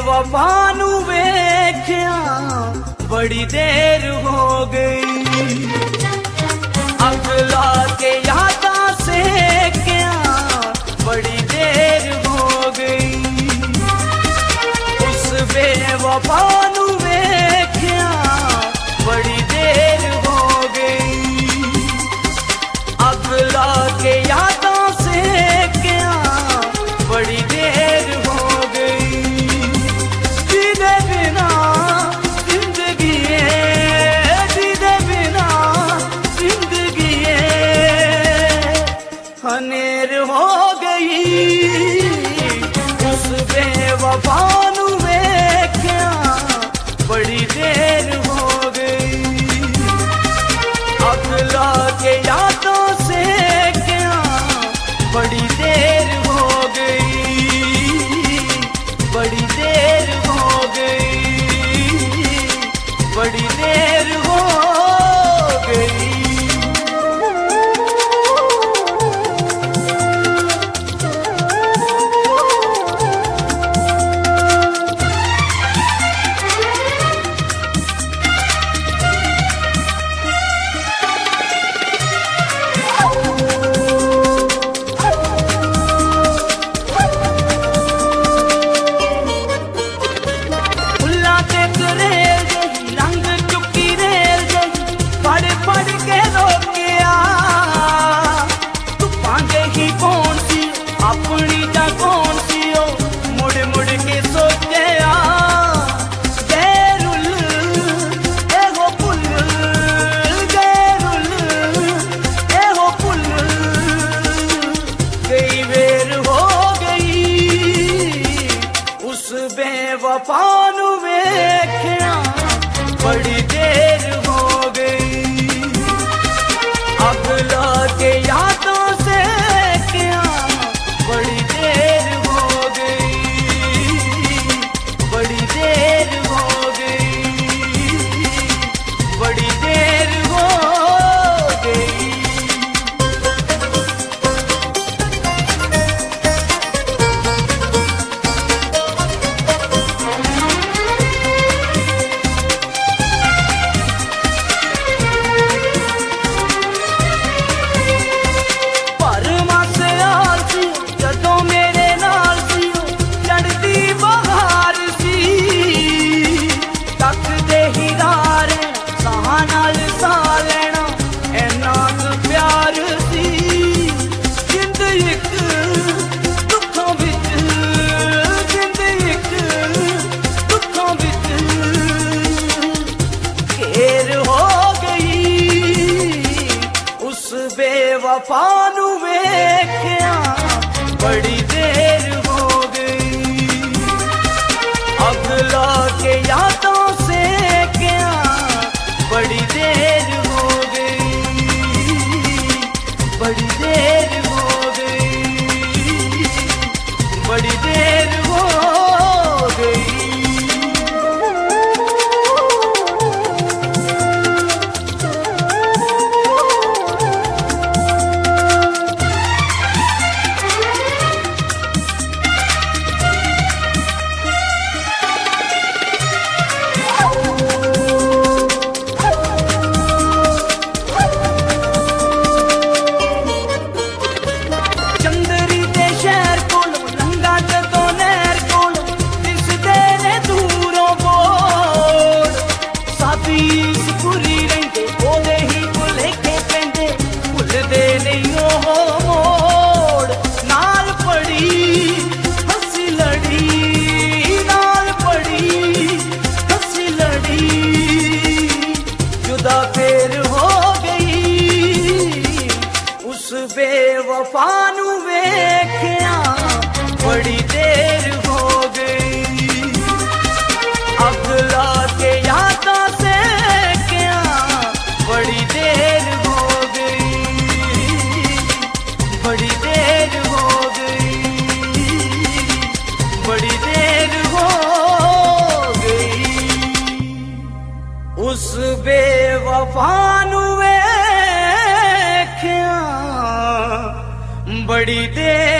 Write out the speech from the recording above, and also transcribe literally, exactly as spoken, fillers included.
बेवफा नू वेख्या बड़ी देर हो गई, अगला के यादा से क्या बड़ी देर हो गई। उस बेवफा नू वेख्या बड़ी देर हो गई, अगला के यादा से क्या बड़ी देर हो गई। जीने बिना जिंदगी है, जीने बिना जिंदगी है हनेर हो गई। उस बेवफा नू वेख्या बड़ी देर हो गई, अगला के यादों से क्या बड़ी देर हो गई, बड़ी देर हो गई, बड़ी देर हो गई। बेवफा नू वेख्या बड़ी देर हो गई, अगला के यादों से क्या बड़ी देर हो गई, बड़ी देर हो गई, बड़ी देर हो गई। बेवफा नू वेख्या बड़ी देर हो गई, अगला के यादों से क्या बड़ी देर हो गई, बड़ी देर हो गई, बड़ी देर हो गई। बेवफा नू वेख्या बड़ी देर हो गई, अगला के यादों से क्या बड़ी देर हो गई, बड़ी देर हो गई, बड़ी देर हो गई। उस बेवफा नू वेख्या बड़ी देर